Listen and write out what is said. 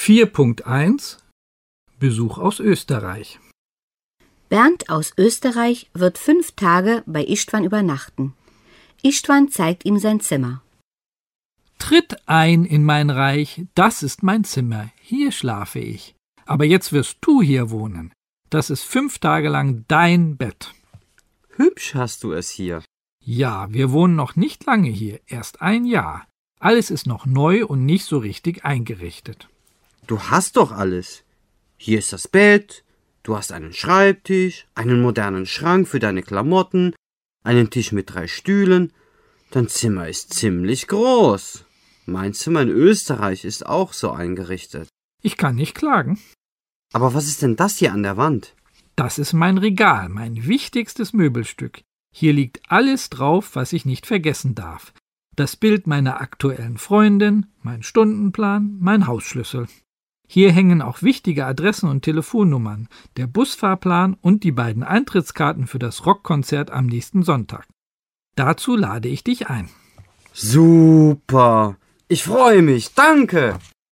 4.1 Besuch aus Österreich. Bernd aus Österreich wird 5 Tage bei Istvan übernachten. Istvan zeigt ihm sein Zimmer. Tritt ein in mein Reich, das ist mein Zimmer, hier schlafe ich. Aber jetzt wirst du hier wohnen. Das ist 5 Tage lang dein Bett. Hübsch hast du es hier. Ja, wir wohnen noch nicht lange hier, erst ein Jahr. Alles ist noch neu und nicht so richtig eingerichtet. Du hast doch alles. Hier ist das Bett, du hast einen Schreibtisch, einen modernen Schrank für deine Klamotten, einen Tisch mit 3 Stühlen. Dein Zimmer ist ziemlich groß. Mein Zimmer in Österreich ist auch so eingerichtet. Ich kann nicht klagen. Aber was ist denn das hier an der Wand? Das ist mein Regal, mein wichtigstes Möbelstück. Hier liegt alles drauf, was ich nicht vergessen darf. Das Bild meiner aktuellen Freundin, mein Stundenplan, mein Hausschlüssel. Hier hängen auch wichtige Adressen und Telefonnummern, der Busfahrplan und die beiden Eintrittskarten für das Rockkonzert am nächsten Sonntag. Dazu lade ich dich ein. Super! Ich freue mich, danke!